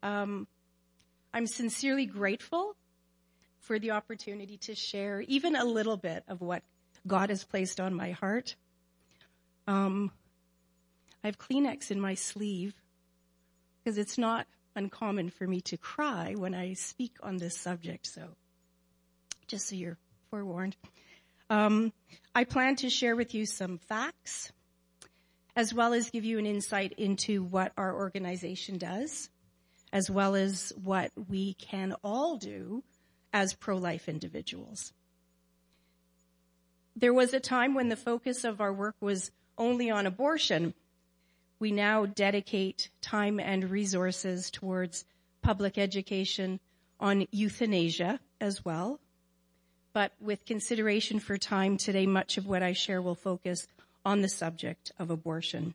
I'm sincerely grateful for the opportunity to share even a little bit of what God has placed on my heart. I have Kleenex in my sleeve because it's not uncommon for me to cry when I speak on this subject, so just so you're forewarned. I plan to share with you some facts, as well as give you an insight into what our organization does, as well as what we can all do as pro-life individuals. There was a time when the focus of our work was only on abortion. We now dedicate time and resources towards public education on euthanasia as well. But with consideration for time today, much of what I share will focus on the subject of abortion.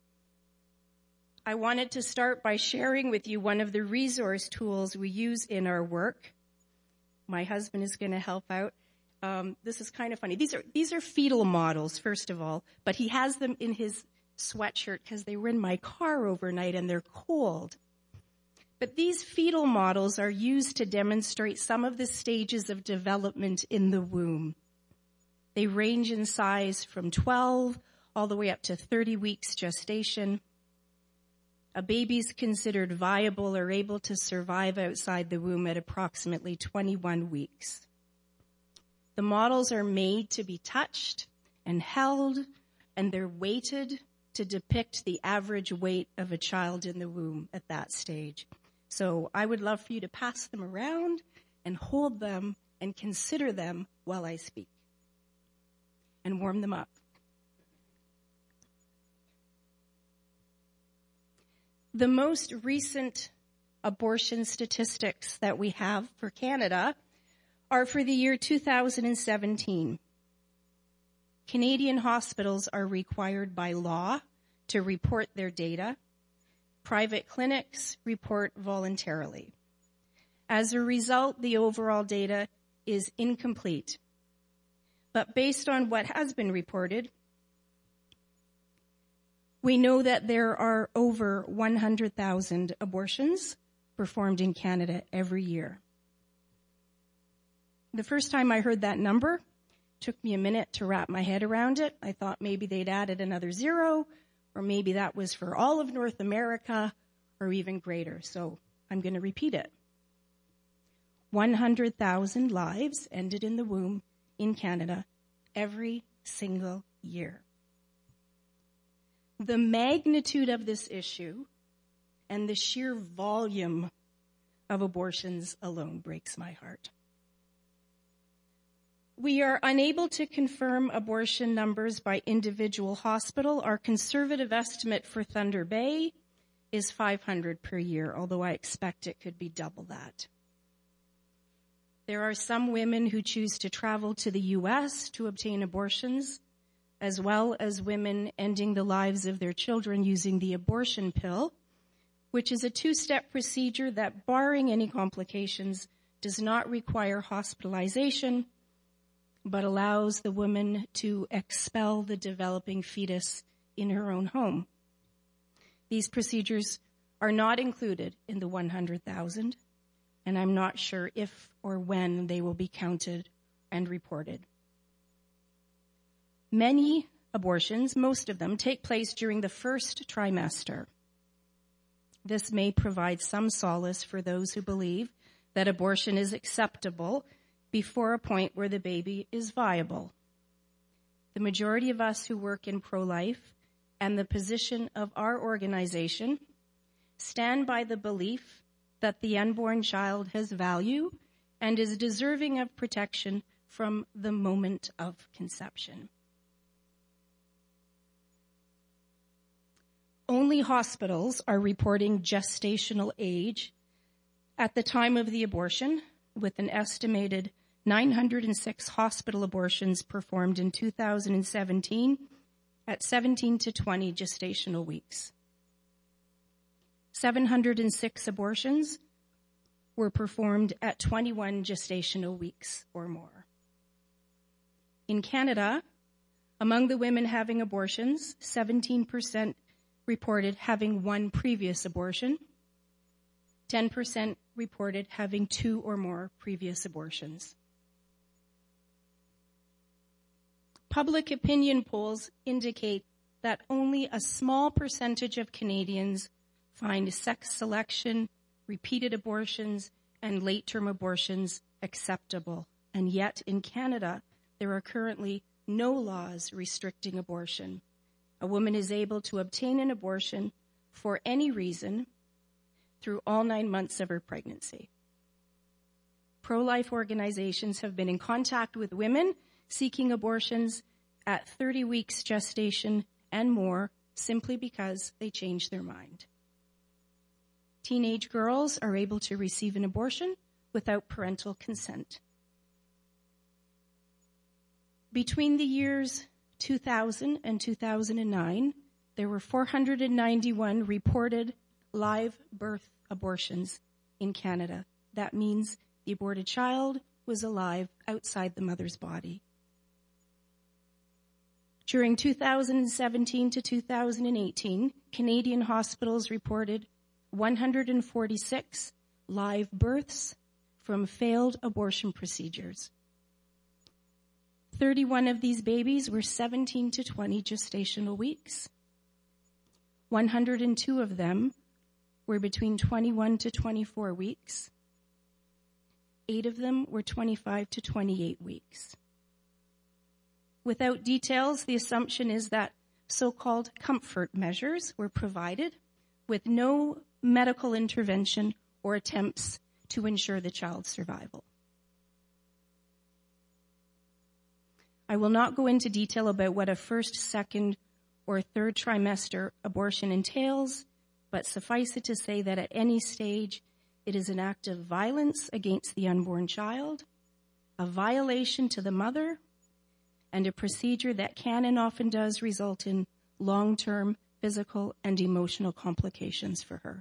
I wanted to start by sharing with you one of the resource tools we use in our work. My husband is going to help out. This is kind of funny. These are fetal models, first of all, but he has them in his sweatshirt because they were in my car overnight and they're cold. But these fetal models are used to demonstrate some of the stages of development in the womb. They range in size from 12 all the way up to 30 weeks gestation. A baby's considered viable or able to survive outside the womb at approximately 21 weeks. The models are made to be touched and held, and they're weighted to depict the average weight of a child in the womb at that stage. So I would love for you to pass them around and hold them and consider them while I speak and warm them up. The most recent abortion statistics that we have for Canada are for the year 2017. Canadian hospitals are required by law to report their data. Private clinics report voluntarily. As a result, the overall data is incomplete. But based on what has been reported, we know that there are over 100,000 abortions performed in Canada every year. The first time I heard that number, it took me a minute to wrap my head around it. I thought maybe they'd added another zero, or maybe that was for all of North America, or even greater. So I'm going to repeat it. 100,000 lives ended in the womb in Canada every single year. The magnitude of this issue and the sheer volume of abortions alone breaks my heart. We are unable to confirm abortion numbers by individual hospital. Our conservative estimate for Thunder Bay is 500 per year, although I expect it could be double that. There are some women who choose to travel to the U.S. to obtain abortions, as well as women ending the lives of their children using the abortion pill, which is a two-step procedure that, barring any complications, does not require hospitalization, but allows the woman to expel the developing fetus in her own home. These procedures are not included in the 100,000, and I'm not sure if or when they will be counted and reported. Many abortions, most of them, take place during the first trimester. This may provide some solace for those who believe that abortion is acceptable before a point where the baby is viable. The majority of us who work in pro-life and the position of our organization stand by the belief that the unborn child has value and is deserving of protection from the moment of conception. Only hospitals are reporting gestational age at the time of the abortion, with an estimated 906 hospital abortions performed in 2017 at 17 to 20 gestational weeks. 706 abortions were performed at 21 gestational weeks or more. In Canada, among the women having abortions, 17% reported having one previous abortion. 10% reported having 2 or more previous abortions. Public opinion polls indicate that only a small percentage of Canadians find sex selection, repeated abortions, and late-term abortions acceptable. And yet, in Canada, there are currently no laws restricting abortion. A woman is able to obtain an abortion for any reason through all 9 months of her pregnancy. Pro-life organizations have been in contact with women seeking abortions at 30 weeks gestation and more simply because they change their mind. Teenage girls are able to receive an abortion without parental consent. Between the years 2000 and 2009, there were 491 reported live birth abortions in Canada. That means the aborted child was alive outside the mother's body. During 2017 to 2018, Canadian hospitals reported 146 live births from failed abortion procedures. 31 of these babies were 17 to 20 gestational weeks. 102 of them were between 21 to 24 weeks. 8 of them were 25 to 28 weeks. Without details, the assumption is that so-called comfort measures were provided with no medical intervention or attempts to ensure the child's survival. I will not go into detail about what a first, second, or third trimester abortion entails, but suffice it to say that at any stage, it is an act of violence against the unborn child, a violation to the mother, and a procedure that can and often does result in long-term physical and emotional complications for her.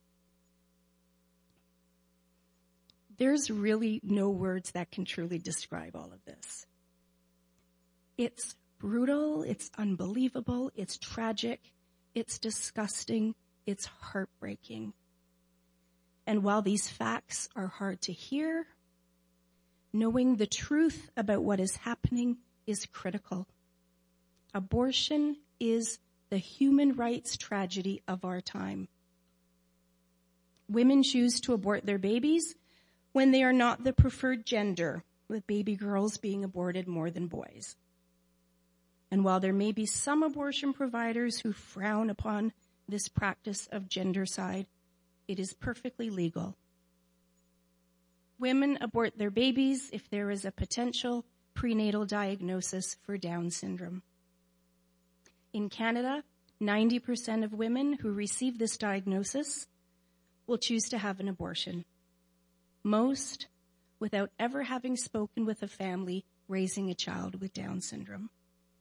There's really no words that can truly describe all of this. It's brutal, it's unbelievable, it's tragic, it's disgusting, it's heartbreaking. And while these facts are hard to hear, knowing the truth about what is happening is critical. Abortion is the human rights tragedy of our time. Women choose to abort their babies when they are not the preferred gender, with baby girls being aborted more than boys. And while there may be some abortion providers who frown upon this practice of gendercide, it is perfectly legal. Women abort their babies if there is a potential prenatal diagnosis for Down syndrome. In Canada, 90% of women who receive this diagnosis will choose to have an abortion. Most without ever having spoken with a family raising a child with Down syndrome.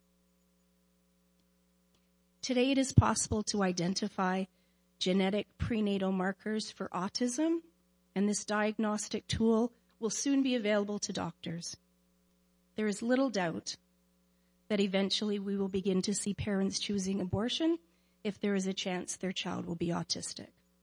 Today it is possible to identify genetic prenatal markers for autism, and this diagnostic tool will soon be available to doctors. There is little doubt that eventually we will begin to see parents choosing abortion if there is a chance their child will be autistic.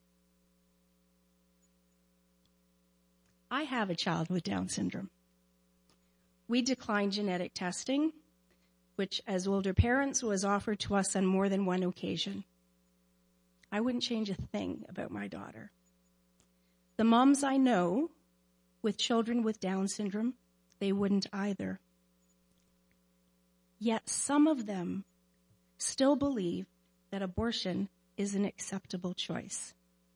I have a child with Down syndrome. We declined genetic testing, which as older parents was offered to us on more than one occasion. I wouldn't change a thing about my daughter. The moms I know with children with Down syndrome, they wouldn't either. Yet some of them still believe that abortion is an acceptable choice.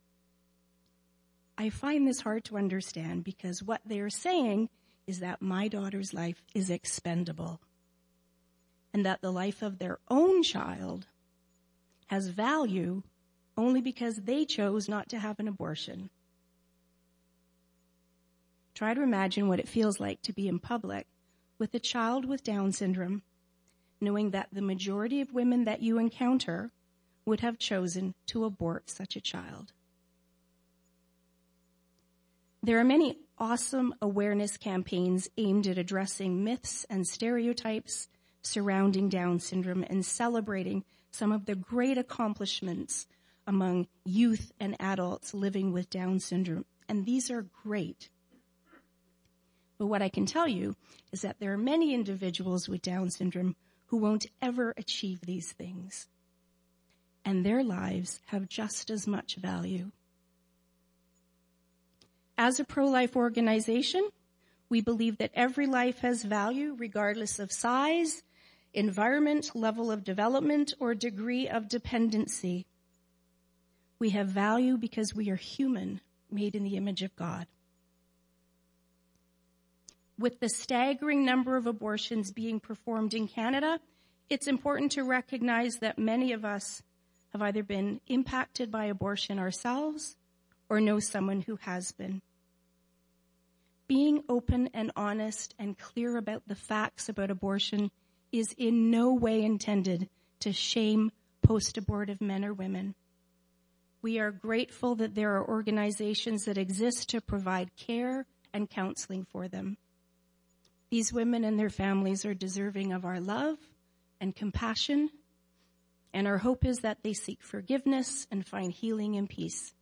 I find this hard to understand because what they are saying is that my daughter's life is expendable and that the life of their own child has value only because they chose not to have an abortion. Try to imagine what it feels like to be in public with a child with Down syndrome, knowing that the majority of women that you encounter would have chosen to abort such a child. There are many awesome awareness campaigns aimed at addressing myths and stereotypes surrounding Down syndrome and celebrating some of the great accomplishments among youth and adults living with Down syndrome. And these are great. But what I can tell you is that there are many individuals with Down syndrome who won't ever achieve these things. And their lives have just as much value. As a pro-life organization, we believe that every life has value regardless of size, environment, level of development, or degree of dependency. We have value because we are human, made in the image of God. With the staggering number of abortions being performed in Canada, it's important to recognize that many of us have either been impacted by abortion ourselves or know someone who has been. Being open and honest and clear about the facts about abortion is in no way intended to shame post-abortive men or women. We are grateful that there are organizations that exist to provide care and counseling for them. These women and their families are deserving of our love and compassion, and our hope is that they seek forgiveness and find healing and peace.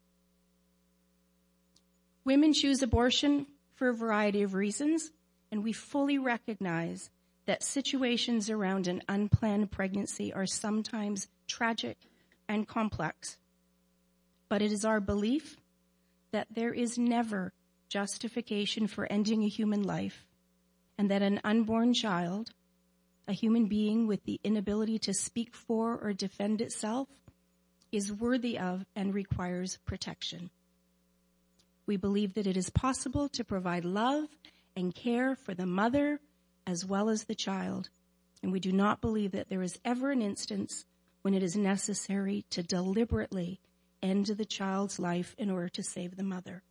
Women choose abortion for a variety of reasons, and we fully recognize that situations around an unplanned pregnancy are sometimes tragic and complex. But it is our belief that there is never justification for ending a human life, and that an unborn child, a human being with the inability to speak for or defend itself, is worthy of and requires protection. We believe that it is possible to provide love and care for the mother as well as the child, and we do not believe that there is ever an instance when it is necessary to deliberately end the child's life in order to save the mother.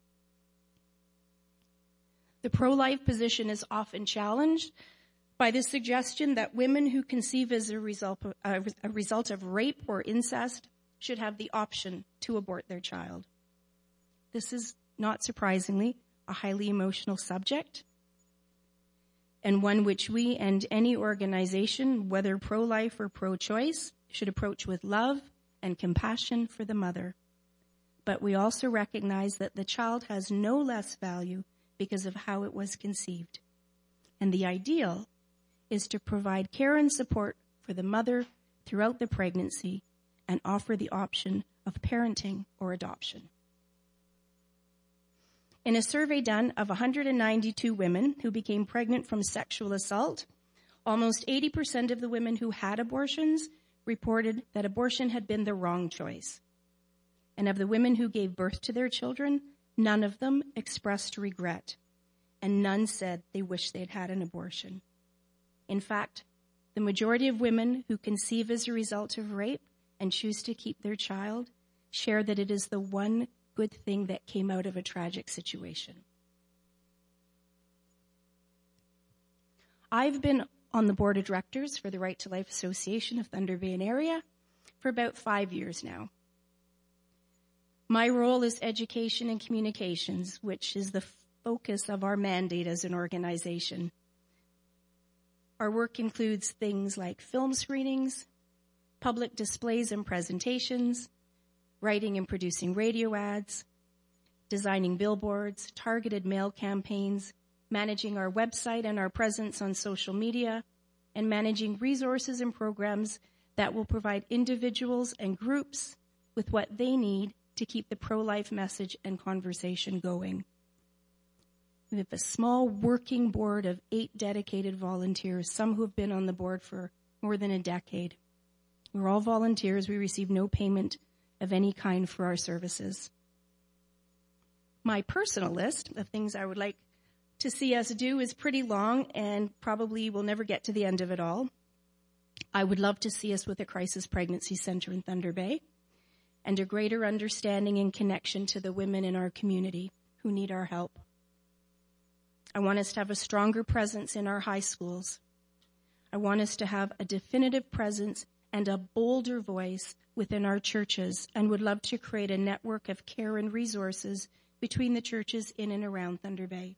The pro-life position is often challenged by the suggestion that women who conceive as a result of rape or incest should have the option to abort their child. This is, not surprisingly, a highly emotional subject, and one which we and any organization, whether pro-life or pro-choice, should approach with love and compassion for the mother. But we also recognize that the child has no less value because of how it was conceived. And the ideal is to provide care and support for the mother throughout the pregnancy and offer the option of parenting or adoption. In a survey done of 192 women who became pregnant from sexual assault, almost 80% of the women who had abortions reported that abortion had been the wrong choice. And of the women who gave birth to their children, none of them expressed regret, and none said they wished they'd had an abortion. In fact, the majority of women who conceive as a result of rape and choose to keep their child share that it is the one good thing that came out of a tragic situation. I've been on the board of directors for the Right to Life Association of Thunder Bay and area for about 5 years now. My role is education and communications, which is the focus of our mandate as an organization. Our work includes things like film screenings, public displays and presentations, writing and producing radio ads, designing billboards, targeted mail campaigns, managing our website and our presence on social media, and managing resources and programs that will provide individuals and groups with what they need to keep the pro-life message and conversation going. We have a small working board of 8 dedicated volunteers, some who have been on the board for more than a decade. We're all volunteers. We receive no payment of any kind for our services. My personal list of things I would like to see us do is pretty long and probably will never get to the end of it all. I would love to see us with a crisis pregnancy center in Thunder Bay and a greater understanding and connection to the women in our community who need our help. I want us to have a stronger presence in our high schools. I want us to have a definitive presence and a bolder voice within our churches, and would love to create a network of care and resources between the churches in and around Thunder Bay.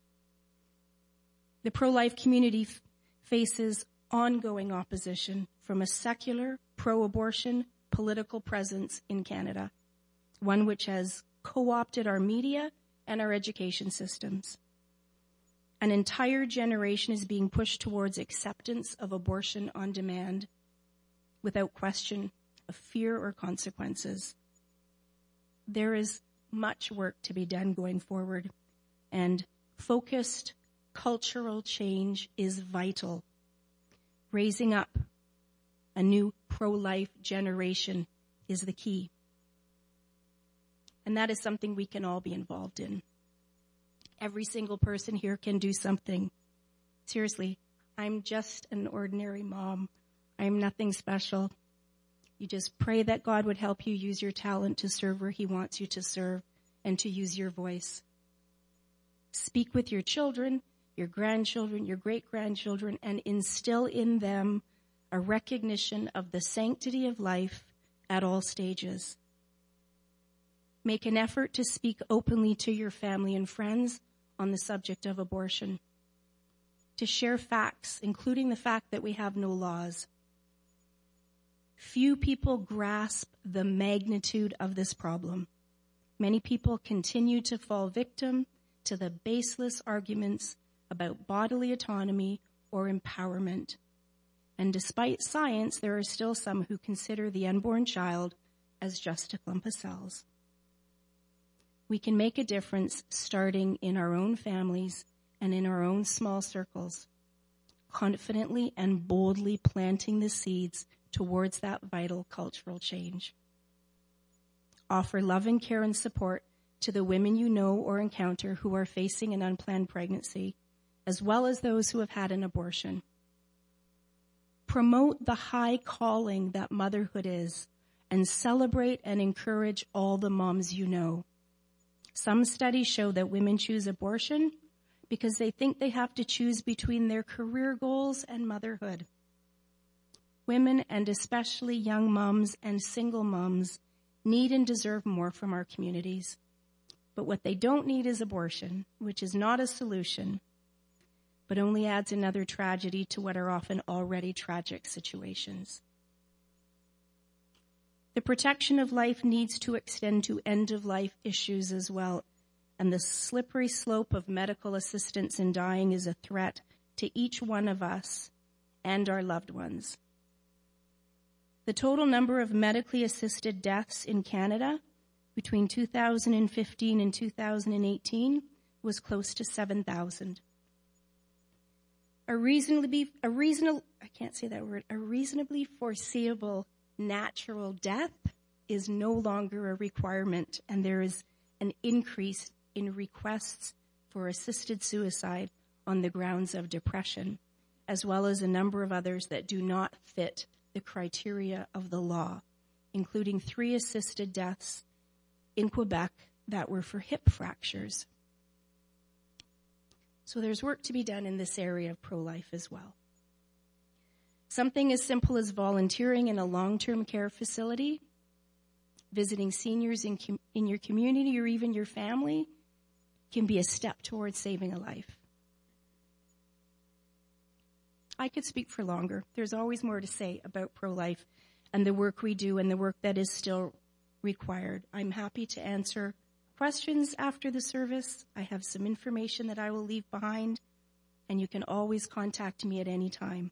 The pro-life community faces ongoing opposition from a secular, pro-abortion, political presence in Canada, one which has co-opted our media and our education systems. An entire generation is being pushed towards acceptance of abortion on demand without question of fear or consequences. There is much work to be done going forward, and focused cultural change is vital. Raising up a new pro-life generation is the key. And that is something we can all be involved in. Every single person here can do something. Seriously, I'm just an ordinary mom. I'm nothing special. You just pray that God would help you use your talent to serve where He wants you to serve and to use your voice. Speak with your children, your grandchildren, your great-grandchildren, and instill in them a recognition of the sanctity of life at all stages. Make an effort to speak openly to your family and friends on the subject of abortion. To share facts, including the fact that we have no laws. Few people grasp the magnitude of this problem. Many people continue to fall victim to the baseless arguments about bodily autonomy or empowerment. And despite science, there are still some who consider the unborn child as just a clump of cells. We can make a difference starting in our own families and in our own small circles, confidently and boldly planting the seeds towards that vital cultural change. Offer love and care and support to the women you know or encounter who are facing an unplanned pregnancy, as well as those who have had an abortion. Promote the high calling that motherhood is, and celebrate and encourage all the moms you know. Some studies show that women choose abortion because they think they have to choose between their career goals and motherhood. Women, and especially young moms and single moms, need and deserve more from our communities. But what they don't need is abortion, which is not a solution, but only adds another tragedy to what are often already tragic situations. The protection of life needs to extend to end-of-life issues as well, and the slippery slope of medical assistance in dying is a threat to each one of us and our loved ones. The total number of medically assisted deaths in Canada between 2015 and 2018 was close to 7,000. A reasonably foreseeable natural death is no longer a requirement, and there is an increase in requests for assisted suicide on the grounds of depression, as well as a number of others that do not fit the criteria of the law, including 3 assisted deaths in Quebec that were for hip fractures. So there's work to be done in this area of pro-life as well. Something as simple as volunteering in a long-term care facility, visiting seniors in your community or even your family, can be a step towards saving a life. I could speak for longer. There's always more to say about pro-life and the work we do and the work that is still required. I'm happy to answer questions after the service. I have some information that I will leave behind, and you can always contact me at any time.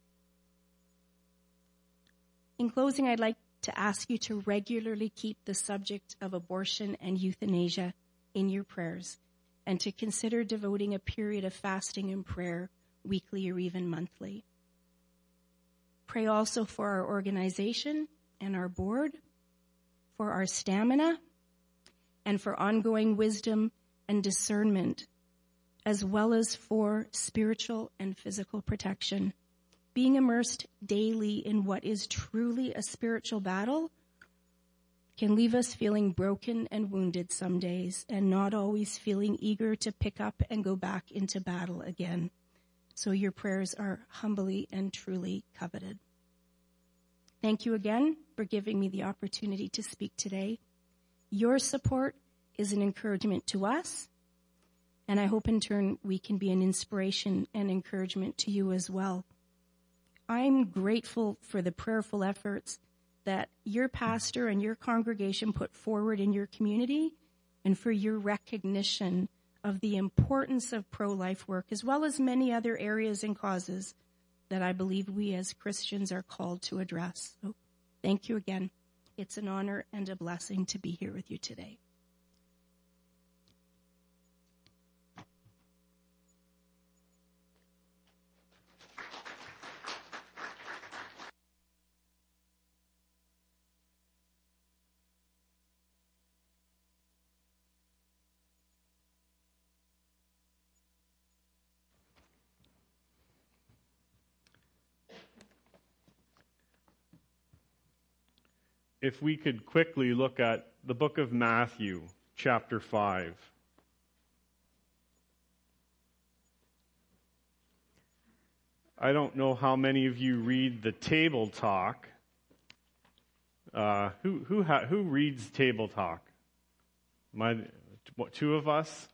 In closing, I'd like to ask you to regularly keep the subject of abortion and euthanasia in your prayers, and to consider devoting a period of fasting and prayer weekly or even monthly. Pray also for our organization and our board, for our stamina, and for ongoing wisdom and discernment, as well as for spiritual and physical protection. Being immersed daily in what is truly a spiritual battle can leave us feeling broken and wounded some days, and not always feeling eager to pick up and go back into battle again. So your prayers are humbly and truly coveted. Thank you again for giving me the opportunity to speak today. Your support is an encouragement to us, and I hope in turn we can be an inspiration and encouragement to you as well. I'm grateful for the prayerful efforts that your pastor and your congregation put forward in your community, and for your recognition of the importance of pro-life work, as well as many other areas and causes that I believe we as Christians are called to address. So thank you again. It's an honor and a blessing to be here with you today. If we could quickly look at the book of Matthew, chapter 5. I don't know how many of you read the Table Talk. Who reads Table Talk? Two of us?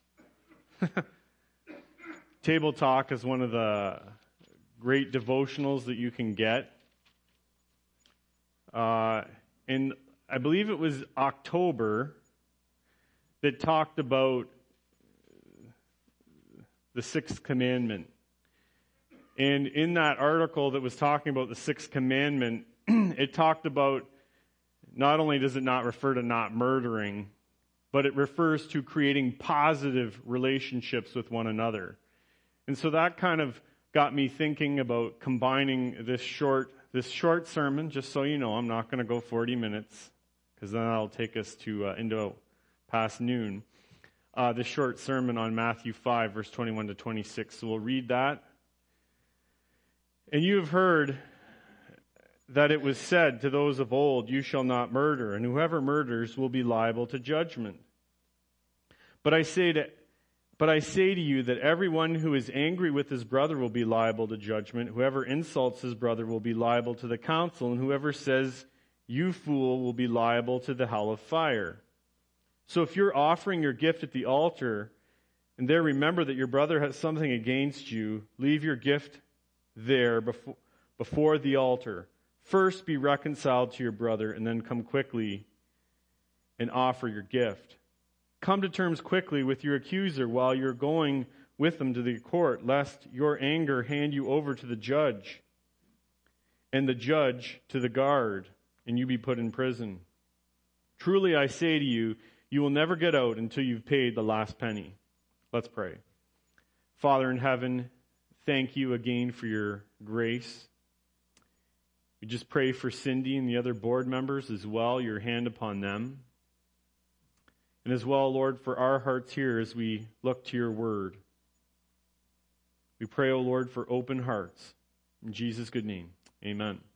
Table Talk is one of the great devotionals that you can get. And I believe it was October that talked about the Sixth Commandment. And in that article that was talking about the Sixth Commandment, it talked about not only does it not refer to not murdering, but it refers to creating positive relationships with one another. And so that kind of got me thinking about combining this short sermon. Just so you know, I'm not going to go 40 minutes, because then that'll take us to into past noon. This short sermon on Matthew 5, verse 21 to 26. So we'll read that. And you have heard that it was said to those of old, "You shall not murder, and whoever murders will be liable to judgment." But I say to you that everyone who is angry with his brother will be liable to judgment. Whoever insults his brother will be liable to the council, and whoever says, "You fool," will be liable to the hell of fire. So if you're offering your gift at the altar, and there remember that your brother has something against you, leave your gift there before the altar. First be reconciled to your brother, and then come quickly and offer your gift. Come to terms quickly with your accuser while you're going with them to the court, lest your anger hand you over to the judge, and the judge to the guard, and you be put in prison. Truly I say to you, you will never get out until you've paid the last penny. Let's pray. Father in heaven, thank you again for your grace. We just pray for Cindy and the other board members as well, your hand upon them. And as well, Lord, for our hearts here as we look to your word. We pray, O Lord, for open hearts. In Jesus' good name, amen.